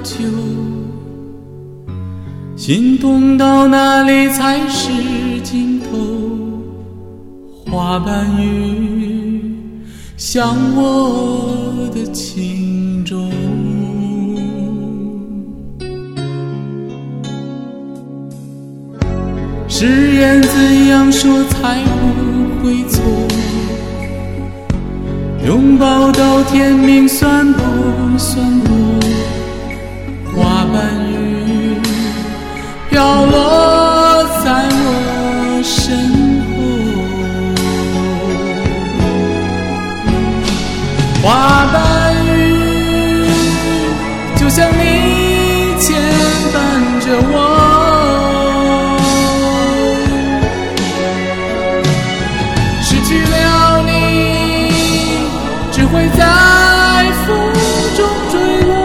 久，心动到哪里才是尽头？花瓣雨像我的情衷，誓言怎样说才不会错？拥抱到天明算不算多？花瓣雨飘落在我身后，花瓣雨就像你牵绊着我，失去了你只会在风中坠落。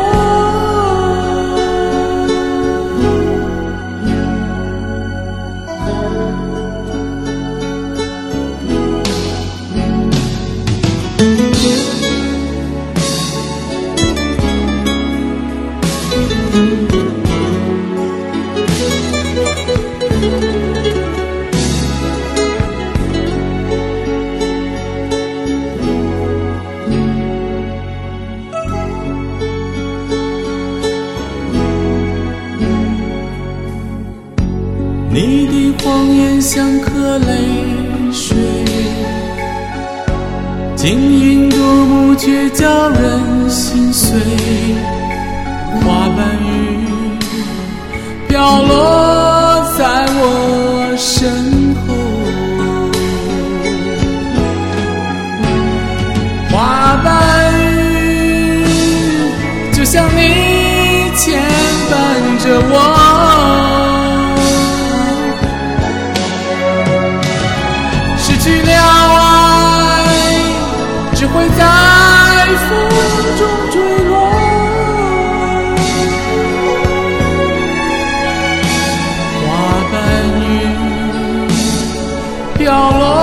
你的谎言像颗泪水，晶莹夺目却叫人心碎。花瓣雨飘落在我身后，花瓣雨就像你牵绊着我，失去了爱只会在风中坠落。花瓣雨飘落